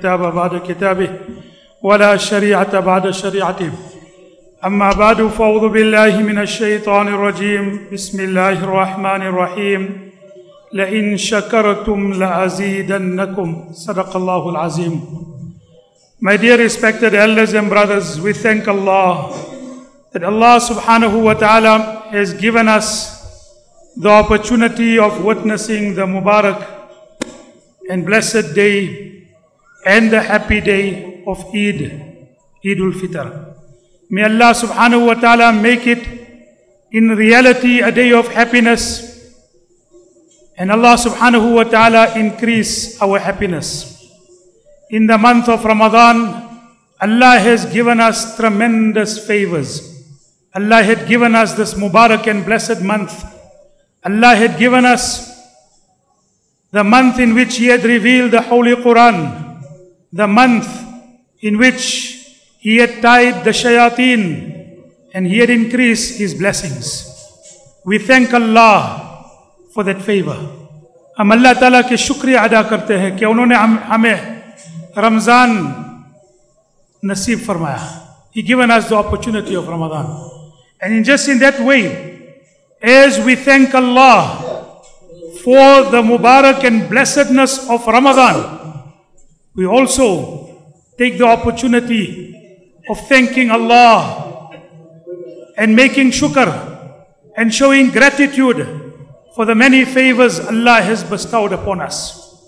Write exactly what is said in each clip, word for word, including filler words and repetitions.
كتاب بعد كتابه ولا شريعة بعد شريعته أما بعد فأعوذ بالله من الشيطان الرجيم بسم الله الرحمن الرحيم لئن شكرتم لأزيدنكم صدق الله العظيم. My dear respected elders and brothers, we thank Allah that Allah subhanahu wa ta'ala has given us the opportunity of witnessing the Mubarak and blessed day and the happy day of Eid, Eid al-Fitr. May Allah subhanahu wa ta'ala make it in reality a day of happiness, and Allah subhanahu wa ta'ala increase our happiness. In the month of Ramadan, Allah has given us tremendous favors. Allah had given us this Mubarak and blessed month. Allah had given us the month in which He had revealed the Holy Quran, the month in which He had tied the shayateen and He had increased His blessings. We thank Allah for that favor. हम अल्लाह ताला के शुक्रिया अदा करते हैं कि उन्होंने हम हमें रमज़ान नसीब फरमाया. He given us the opportunity of Ramadan. And in just in that way, as we thank Allah for the Mubarak and blessedness of Ramadan, we also take the opportunity of thanking Allah and making shukr and showing gratitude for the many favors Allah has bestowed upon us.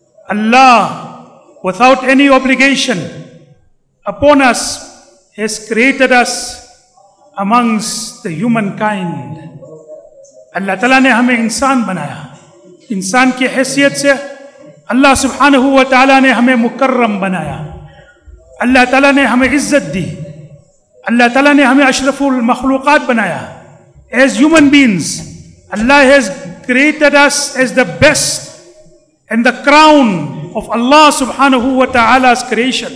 Allah, without any obligation upon us, has created us amongst the humankind. Allah Ta'ala ने हमें इंसान बनाया. इंसान की हैसियत से अल्लाह सुब्हानहू व तआला ने हमें मुकर्रम बनाया. अल्लाह ताला ने हमें इज्जत दी. अल्लाह ताला ने हमें अशरफुल मखलूक़ात बनाया. As human beings, Allah has created us as the best and the crown of Allah subhanahu wa ta'ala's creation.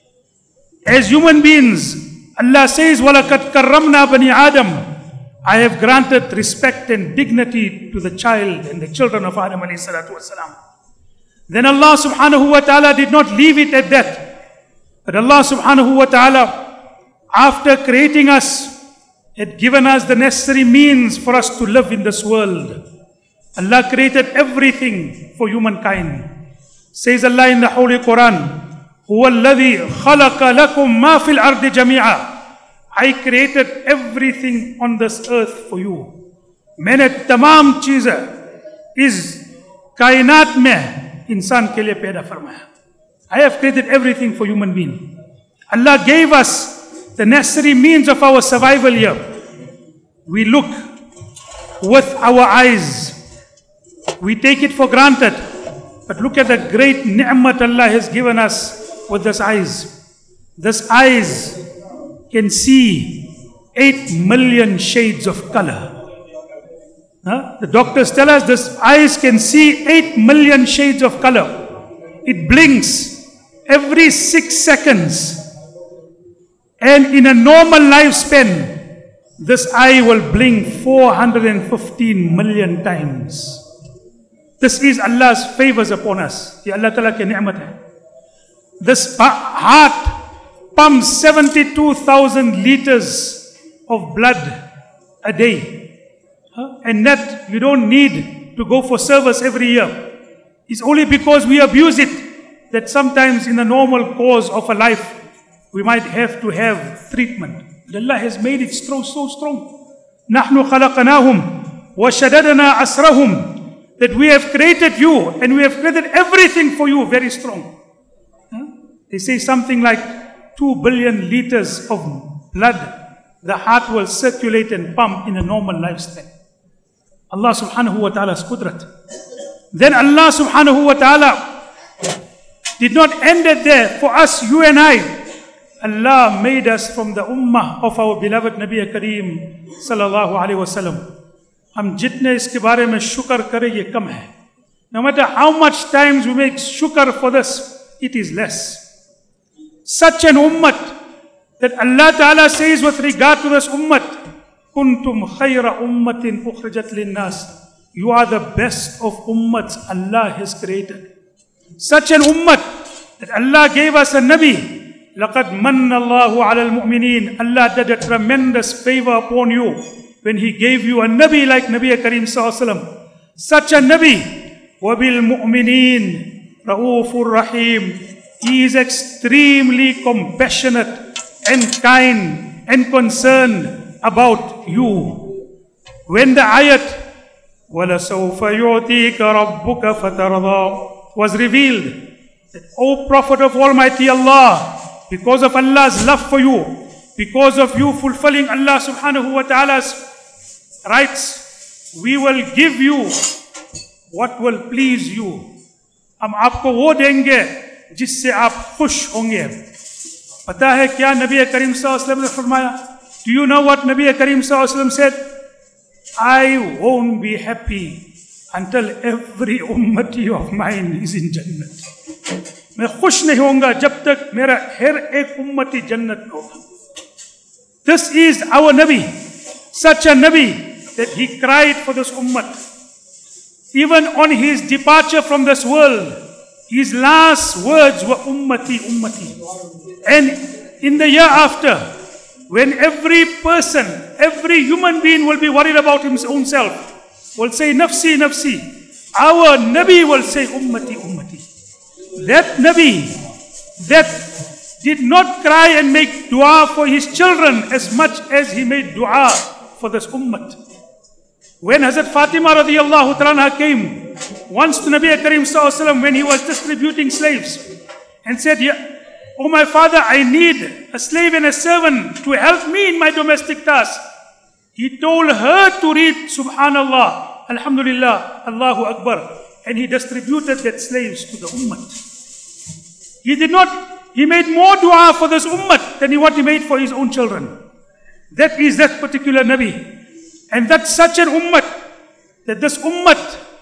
As human beings, Allah says, وَلَقَدْ كَرَّمْنَا بَنِي آدَمَ. I have granted respect and dignity to the child and the children of Adam alayhi salatu wasalam. Then Allah subhanahu wa ta'ala did not leave it at that. But Allah subhanahu wa ta'ala, after creating us, had given us the necessary means for us to live in this world. Allah created everything for humankind. Says Allah in the Holy Quran, هُوَ الَّذِي خَلَقَ لَكُمْ مَا فِي الْأَرْضِ جَمِيعًا. I created everything on this earth for you. मैंने तमाम चीज़ें इस कायनात में इंसान के लिए पैदा फरमाया. I have created everything for human being. Allah gave us the necessary means of our survival here. We look with our eyes. We take it for granted. But look at the great ni'mat Allah has given us with this eyes. This eyes can see eight million shades of color. Huh? The doctors tell us this eyes can see eight million shades of color. It blinks every six seconds. And in a normal lifespan, this eye will blink four hundred fifteen million times. This is Allah's favors upon us. Ye Allah Ta'ala ke ni'mat hai. This heart pumps seventy-two thousand liters of blood a day. Huh? And that you don't need to go for service every year. It's only because we abuse it that sometimes in the normal course of a life, we might have to have treatment. But Allah has made it so, so strong. نَحْنُ خَلَقَنَاهُمْ وَشَدَدْنَا أَسْرَهُمْ. That we have created you and we have created everything for you very strong. Huh? They say something like two billion liters of blood the heart will circulate and pump in a normal lifespan. Allah subhanahu wa ta'ala's qudrat. Then Allah subhanahu wa ta'ala did not end it there. For us, you and I, Allah made us from the ummah of our beloved Nabi Kareem sallallahu alayhi wa sallam. हम जितने इसके बारे में शुक्र करें ये कम है. No matter how much times we make shukr for this, it is less. Such an ummat that Allah Ta'ala says with regard to this ummat, kuntum khayra ummatin ukhrijat linnas. You are the best of ummats Allah has created. Such an ummat that Allah gave us a Nabi. لَقَدْ مَنَّ اللَّهُ عَلَى الْمُؤْمِنِينَ. Allah did a tremendous favor upon you when He gave you a Nabi like Nabi Kareem Sallallahu Alaihi Wasallam. Such a Nabi. وَبِالْمُؤْمِنِينَ رَؤُوفٌ Rahim. He is extremely compassionate and kind and concerned about you. When the ayat وَلَسَوْفَ يُعْتِيكَ رَبُّكَ فَتَرْضَى was revealed, that, O Prophet of Almighty Allah, because of Allah's love for you, because of you fulfilling Allah subhanahu wa ta'ala's rights, we will give you what will please you. हम आपको वो देंगे जिससे आप खुश होंगे. पता है क्या नबी करीम सल्लल्लाहु अलैहि वसल्लम ने फरमाया? Do you know what Nabi Kareem Sallallahu Alaihi Wasallam said? I won't be happy until every ummati of mine is in Jannat. मैं खुश नहीं होऊंगा जब तक मेरा हर एक उम्मती जन्नत में होगा. This is our Nabi, such a Nabi that he cried for this ummah. Even on his departure from this world, his last words were ummati, ummati. And in the year after, when every person, every human being will be worried about his own self, will say nafsi, nafsi, our Nabi will say ummati, ummati. That Nabi that did not cry and make dua for his children as much as he made dua for this ummah. When Hazrat Fatima radiallahu ta'ala came once to Nabi Kareem Sallallahu Alaihi Wasallam when he was distributing slaves and said, "Oh my father, I need a slave and a servant to help me in my domestic task." He told her to read Subhanallah, Alhamdulillah, Allahu Akbar, and he distributed that slaves to the ummah. He did not, he made more dua for this ummah than what he made for his own children. That is that particular Nabi. And that's such an ummah, that this ummah,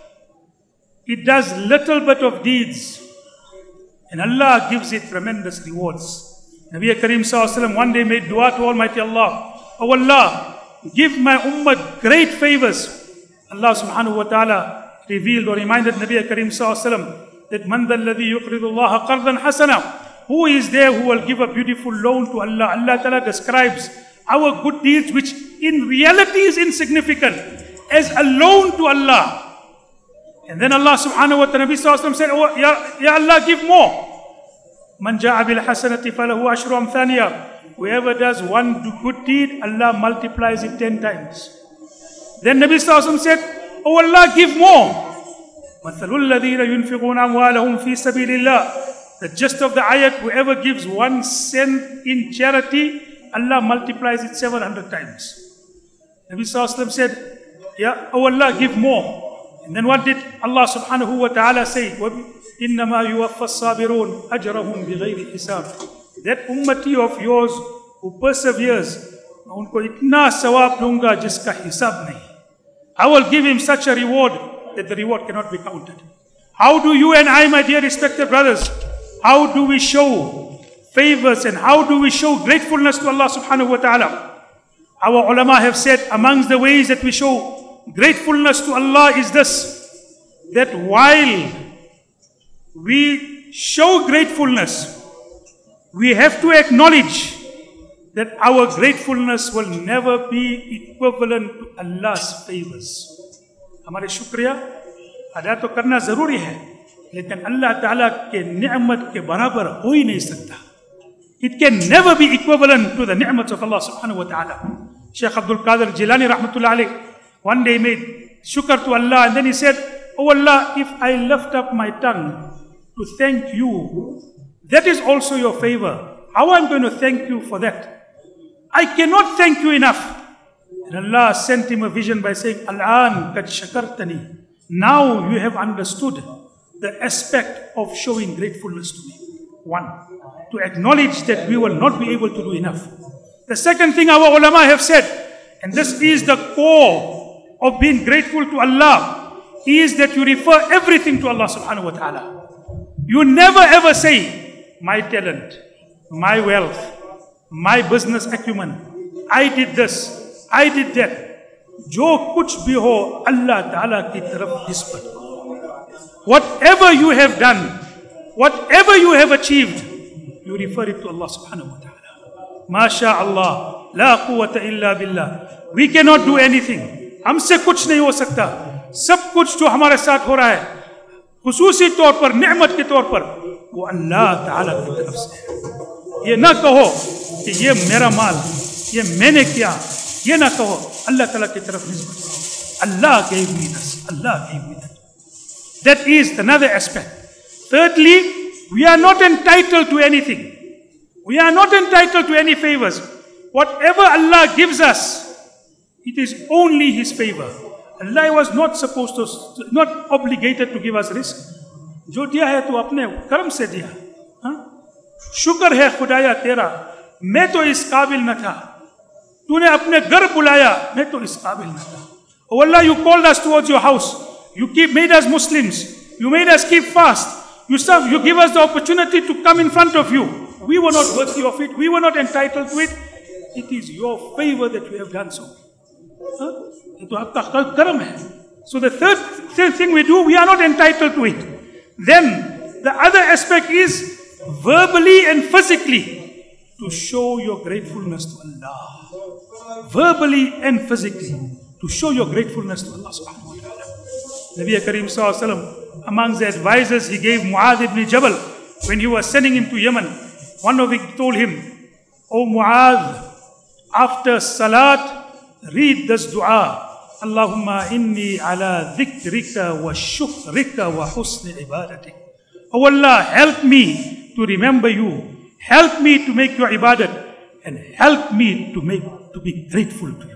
it does little bit of deeds, and Allah gives it tremendous rewards. Nabi Kareem Sallallahu Alaihi Wasallam one day made dua to Almighty Allah, "Oh Allah, give my ummah great favors." Allah subhanahu wa ta'ala revealed or reminded Nabi Kareem Sallallahu Alaihi Wasallam that man dhal ladhi yuqridu Allah qardan hasana, who is there who will give a beautiful loan to Allah? Allah ta'ala describes our good deeds, which in reality is insignificant, as a loan to Allah. And then Allah subhanahu wa ta'ala, Nabi Sallallahu Alaihi Wasallam said, "Oh ya, ya Allah, give more. Man ja'a bil hasanati falahu ashru amthaniya." Whoever does one good deed, Allah multiplies it ten times. Then Nabi Sallallahu Alaihi Wasallam said, "Oh Allah, give more." مَثَلُ الَّذِينَ يُنْفِقُونَ أَمْوَالَهُمْ فِي سَبِيلِ اللَّهِ. The gist of the ayat, whoever gives one cent in charity, Allah multiplies it seven hundred times. Nabi Sallallahu Alaihi Wasallam said, "Ya, oh Allah, give more." And then what did Allah subhanahu wa ta'ala say? إِنَّمَا يُوَفَّى الصَّابِرُونَ أَجْرَهُمْ بِغَيْرِ حِسَابٍ. That ummati of yours who perseveres, unko itna sawab dunga jiska hisab nahi. I will give him such a reward that the reward cannot be counted. How do you and I, my dear respected brothers, how do we show favors and how do we show gratefulness to Allah subhanahu wa ta'ala? Our ulama have said amongst the ways that we show gratefulness to Allah is this, that while we show gratefulness, we have to acknowledge that our gratefulness will never be equivalent to Allah's favors. हमारे शुक्रिया अदा तो करना ज़रूरी है, लेकिन अल्लाह ताला के निअमत के बराबर हो ही नहीं सकता. It can never be equivalent to the ni'mat of Allah subhanahu wa ta'ala. Shaykh Abdul Qadir Jilani rahmatullah alayh one day made shukr to Allah, and then he said, "Oh Allah, if I lift up my tongue to thank you, that is also your favor. How am I going to thank you for that? I cannot thank you enough." And Allah sent him a vision by saying, "Al-an kad shakartani." Now you have understood the aspect of showing gratefulness to me. One, to acknowledge that we will not be able to do enough. The second thing our ulama have said, and this is the core of being grateful to Allah, is that you refer everything to Allah subhanahu wa ta'ala. You never ever say, "My talent, my wealth, my business acumen, I did this, I did that." Jo kuch bhi ho, Allah ta'ala ki taraf nisbat. Whatever you have done, whatever you have achieved, you refer it to Allah subhanahu wa ta'ala. Masha Allah, la quwwata illa billah. We cannot do anything. हमसे कुछ नहीं हो सकता. सब कुछ जो हमारे साथ हो रहा है, खुसूसी तौर पर, नेमत के तौर पर, वो अल्लाह ताला की तरफ से है. ये ना कहो कि ये मेरा माल, ये मैंने किया. ये ना कहो, अल्लाह ताला की तरफ निस्बत. Allah gave me this. Allah gave me that. That is another aspect. Thirdly, we are not entitled to anything. We are not entitled to any favors. Whatever Allah gives us, it is only His favor. Allah was not supposed to, not obligated to give us risk. जो दिया है तो अपने कर्म से दिया. हाँ? शुक्र है खुदाया तेरा, मैं तो इस काबिल न था. तूने अपने घर बुलाया, मैं तो इस काबिल न था. Oh Allah, you called us towards your house. You keep, made us Muslims. You made us keep fast. You serve, you give us the opportunity to come in front of you. We were not worthy of it. We were not entitled to it. It is your favor that we have done so. Huh? So the third, third thing we do, we are not entitled to it. Then the other aspect is verbally and physically to show your gratefulness to Allah. Verbally and physically to show your gratefulness to Allah subhanahu wa ta'ala. Nabi Kareem sallallahu alayhi wa sallam, among the advisors he gave Mu'adh ibn Jabal, when he was sending him to Yemen, one of them told him, O Mu'adh, after salat, read this dua, Allahumma inni ala dhikrika wa shukrika wa husni ibadatik. Oh Allah, help me to remember you, help me to make your ibadat, and help me to make to be grateful to you.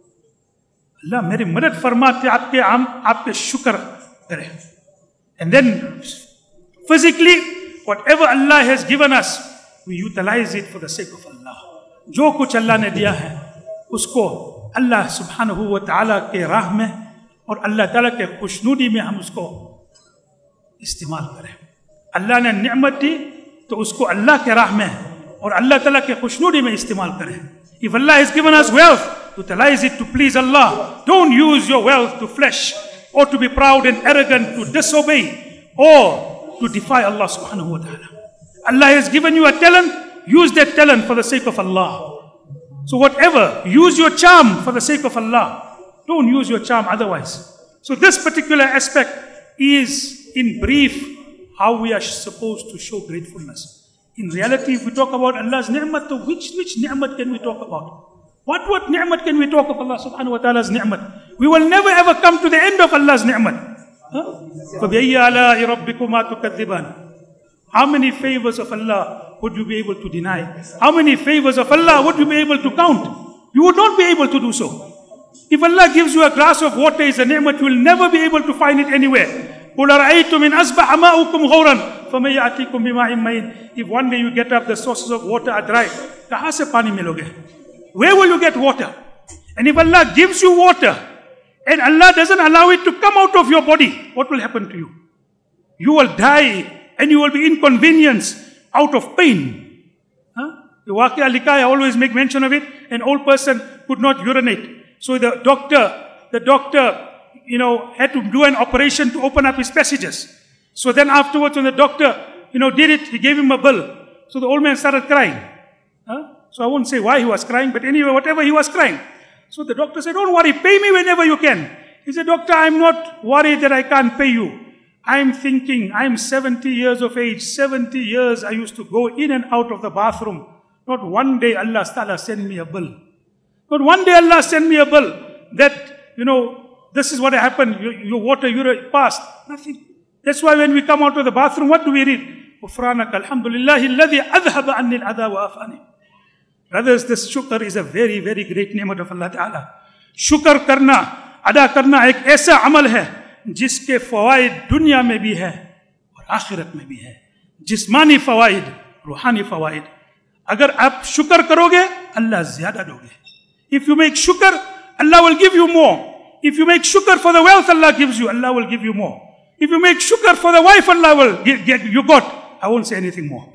Allah, मेरी मदद फरमाते आपके आम आपके शुक्र करें. And then physically, whatever Allah has given us, we utilize it for the sake of Allah. जो कुछ अल्लाह ने दिया है, उसको अल्लाह सुब्हानहू व तआला के राह में और अल्लाह ताला के खुशनुदी में हम उसको इस्तेमाल करें. अल्लाह ने निअमत दी तो उसको अल्लाह के राह में और अल्लाह ताला के खुशनुदी में इस्तेमाल करें. If Allah has given us wealth, utilize it to please Allah. Don't use your wealth to flesh or to be proud and arrogant, to disobey or to defy Allah subhanahu wa ta'ala. Allah has given you a talent, use that talent for the sake of Allah. So whatever, use your charm for the sake of Allah. Don't use your charm otherwise. So this particular aspect is, in brief, how we are supposed to show gratefulness. In reality, if we talk about Allah's ni'mat, which, which ni'mat can we talk about? What, what ni'mat can we talk of Allah subhanahu wa ta'ala's ni'mat? We will never ever come to the end of Allah's ni'mat. فَبِأَيِّ آلَاءِ رَبِّكُمَا تُكَذِّبَانِ. How many favors of Allah would you be able to deny? How many favors of Allah would you be able to count? You would not be able to do so. If Allah gives you a glass of water as a ni'mat, you will never be able to find it anywhere. قُلْ أَرَأَيْتُمْ إِنْ أَصْبَحَ مَاؤُكُمْ غَوْرًا فَمَنْ يَأْتِيكُمْ بِمَاءٍ مَّعِينٍ. If one day you get up, the sources of water are dry, कहाँ से पानी मिलोगे? Where will you get water? And if Allah gives you water, and Allah doesn't allow it to come out of your body, what will happen to you? You will die, and you will be inconvenienced out of pain. Huh? The Waqia Likha, I always make mention of it. An old person could not urinate. So the doctor, the doctor, you know, had to do an operation to open up his passages. So then afterwards, when the doctor, you know, did it, he gave him a bill. So the old man started crying. Huh? So I won't say why he was crying, but anyway, whatever he was crying. So the doctor said, don't worry, pay me whenever you can. He said, doctor, I'm not worried that I can't pay you. I'm thinking, I'm seventy years of age. seventy years I used to go in and out of the bathroom. Not one day Allah Ta'ala sent me a bill. Not one day Allah sent me a bill that, you know, this is what happened. Your, your water, you passed. Nothing. That's why when we come out of the bathroom, what do we read? غفرانك الحمد لله الذي أذهب عني الأذى وعافاني. Brothers, this shukr is a very, very great ni'mat of Allah Ta'ala. शुक्र करना, अदा करना एक ऐसा अमल है जिसके फवाइद दुनिया में भी है और आखिरत में भी है. जिस्मानी फवाइद, रूहानी फवाइद. अगर आप शुक्र करोगे, अल्लाह ज्यादा दोगे. If you make shukr, Allah will give you more. If you make shukr for the wealth Allah gives you, Allah will give you more. If you make shukr for the wife Allah will get, get you got. I won't say anything more.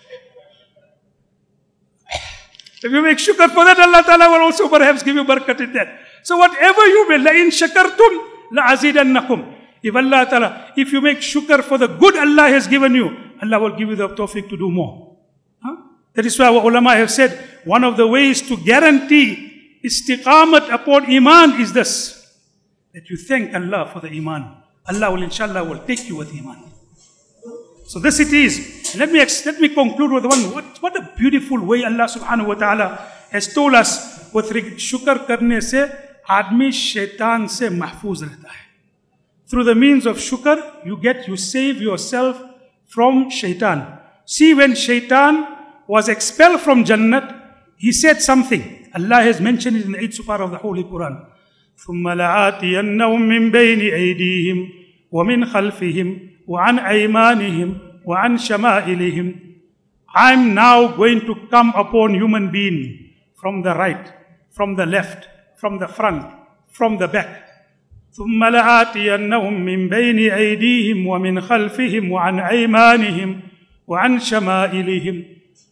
If you make shukr for that, Allah Ta'ala will also perhaps give you barakat in that. So whatever you will, لَإِن شَكَرْتُمْ لَأَزِيدَنَّكُمْ. If Allah Ta'ala, if you make shukr for the good Allah has given you, Allah will give you the tawfiq to do more. Huh? That is why our ulama have said, one of the ways to guarantee istiqamat upon iman is this, that you thank Allah for the iman. Allah will inshallah will take you with iman. So this it is. Let me let me conclude with one. What, what a beautiful way Allah subhanahu wa ta'ala has told us with shukr karne se aadmi shaitan se mahfuz rehta hai. Through the means of shukr, you get, you save yourself from shaitan. See, when shaitan was expelled from Jannat, he said something. Allah has mentioned it in the eighth surah of the Holy Quran. ثُمَّ لَآتِيَنَّهُمْ مِنْ بَيْنِ أَيْدِيهِمْ وَمِنْ خَلْفِهِمْ وَعَنْ أَيْمَانِهِمْ وَعَنْ شَمَائِلِهِمْ. I'm now going to come upon human being from the right, from the left, from the front, from the back. ثُمَّ لَآتِيَنَّهُمْ مِنْ بَيْنِ أَيْدِيهِمْ وَمِنْ خَلْفِهِمْ وَعَنْ أَيْمَانِهِمْ وَعَنْ شَمَائِلِهِمْ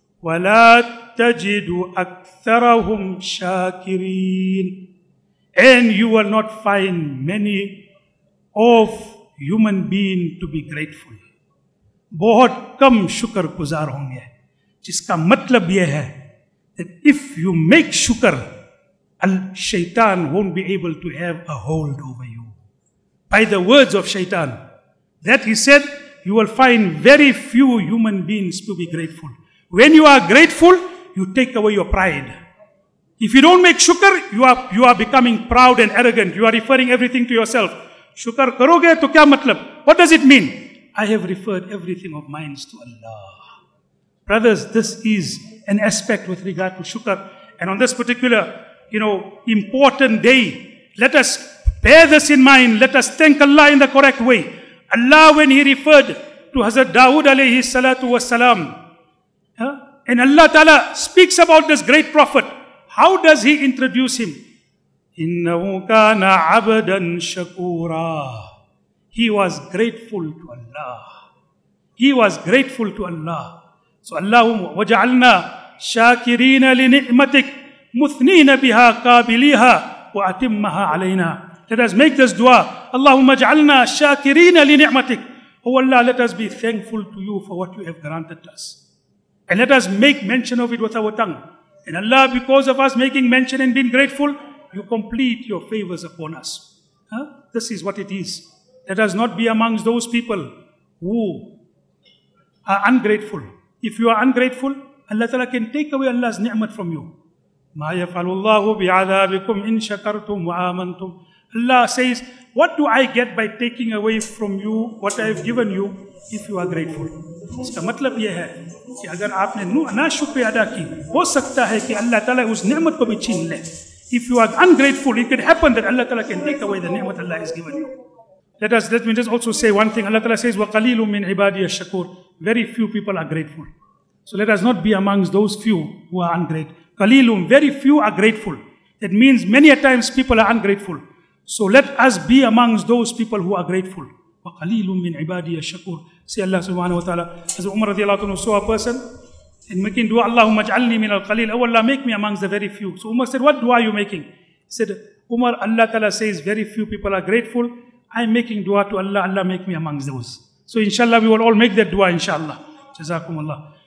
وَلَا تَجِدُ أَكْثَرَهُمْ شَاكِرِينَ. And you will not find many of human being to be grateful. बहुत कम शुक्र गुजार होंगे. जिसका मतलब यह है that if you make shukr, al-shaitan won't be able to have a hold over you. By the words of shaitan, that he said, you will find very few human beings to be grateful. When you are grateful, you take away your pride. If you don't make shukr, you are, you are becoming proud and arrogant. You are referring everything to yourself. Shukr karoge to kya matlab? What does it mean? I have referred everything of mine to Allah. Brothers, this is an aspect with regard to shukr. And on this particular, you know, important day, let us bear this in mind. Let us thank Allah in the correct way. Allah, when He referred to Hazrat Dawood alayhi salatu was salam, huh? And Allah Ta'ala speaks about this great prophet. How does He introduce him? إِنَّهُ كَانَ عَبْدًا شَكُورًا. He was grateful to Allah. He was grateful to Allah. So Allahumma وَجَعَلْنَا شَاكِرِينَ لِنِعْمَتِكَ مُثْنِينَ بِهَا قَابِلِيهَا وَأَتِمَّهَا عَلَيْنَا. Let us make this dua. Allahumma ja'alna shakirina li ni'matik. Oh Allah, let us be thankful to you for what you have granted us. And let us make mention of it with our tongue. And Allah, because of us making mention and being grateful, you complete your favors upon us. Huh? This is what it is. Let us not be amongst those people who are ungrateful. If you are ungrateful, Allah Ta'ala can take away Allah's ni'mat from you. مَا يَفْعَلُ اللَّهُ بِعَذَابِكُمْ إِن شَكَرْتُمْ وَآمَنْتُمْ. Allah says, what do I get by taking away from you what I have given you if you are grateful? इसका मतलब यह है कि अगर आपने ना शुक्र अदा की, हो सकता है कि Allah Ta'ala उस नियमत को भी छीन ले. If you are ungrateful, it could happen that Allah Ta'ala can take away the ni'mat Allah has given you. Let us, let me just also say one thing. Allah Ta'ala says, وَقَلِيلٌ مِّنْ عِبَادِيَ الشَّكُورِ. Very few people are grateful. So let us not be amongst those few who are ungrateful. Qalilum, very few are grateful. That means many a times people are ungrateful. So let us be amongst those people who are grateful. وَقَلِيلٌ مِّنْ عِبَادِيَ الشَّكُورِ. Say Allah subhanahu wa ta'ala, as Umar radiallahu anhu saw a person, and making dua, Allahumma ja'alni min al-qalil. Oh Allah, make me amongst the very few. So Umar said, what dua are you making? He said, Umar, Allah ta'ala says very few people are grateful. I'm making dua to Allah, Allah make me amongst those. So inshallah we will all make that dua inshallah. Jazakumullah.